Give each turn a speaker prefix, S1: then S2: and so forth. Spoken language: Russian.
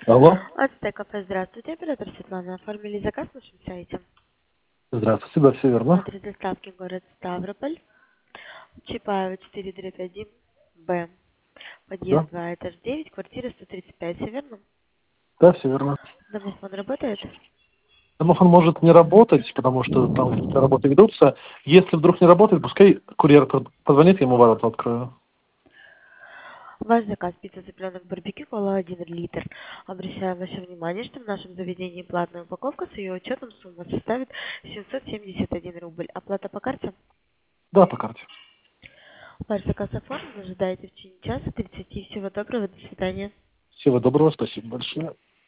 S1: Алло,
S2: Ацтек кафе, здравствуйте, оператор Светлана. Оформили заказ на нашем сайте.
S1: здравствуйте, да, все верно.
S2: Адрес доставки город Ставрополь, Чапаева 4-1,
S1: Да,
S2: подъезд 2, этаж 9, квартира 135, все верно?
S1: да, все верно.
S2: Домофон работает?
S1: Домофон может не работать, потому что там какие-то работы ведутся. Если вдруг не работает, пускай курьер позвонит, я ему ворота открою.
S2: Ваш заказ пицца цыпленок барбекю, кола 1 литр. Обращаем ваше внимание, что в нашем заведении платная упаковка с ее учетом сумма составит 771 рубль. Оплата по карте?
S1: Да, по карте.
S2: Ваш заказ оформлен, ожидаете в течение часа 30. Всего доброго, до свидания.
S1: Всего доброго, спасибо большое.